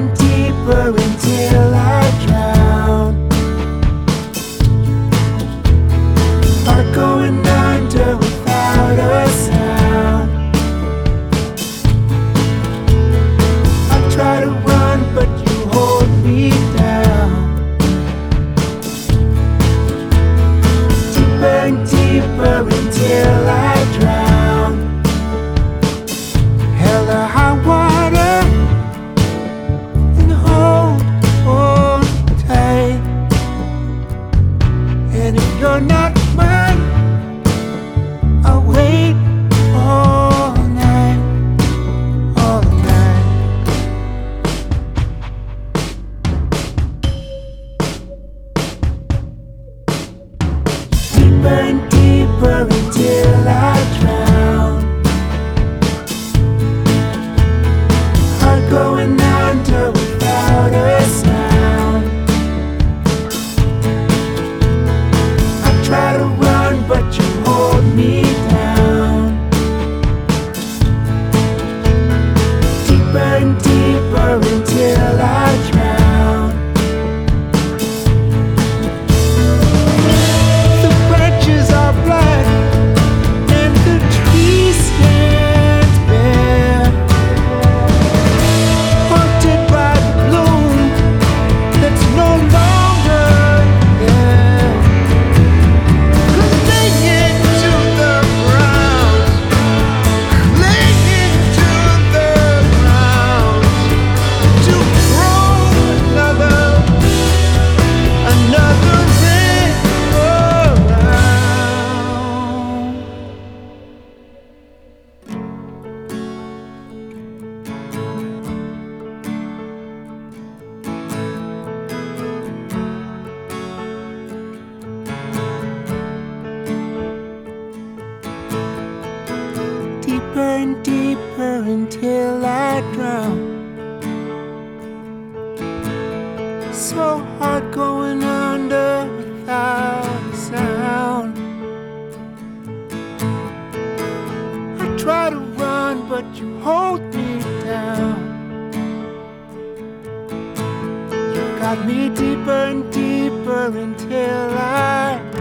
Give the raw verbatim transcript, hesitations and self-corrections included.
and deeper until I drown. Heart going under without a sound. I try to run, but you hold me down. Deeper and deeper until I drown. Hell or high water, and hold, hold tight. And if you're not mine, I'll wait all night, all night. Deeper and deeper until I drown. Heart going under without a sound. I try to run, but you hold me down. Deeper and deeper until I drown. The branches are black and the tree stands bare, haunted by the bloom that's no longer there. Clinging to the ground, clinging to the ground, to grow another, another ring around. Deeper and deeper until I drown. So hard going under without a sound. I try to run, but you hold me down. You got me deeper and deeper until I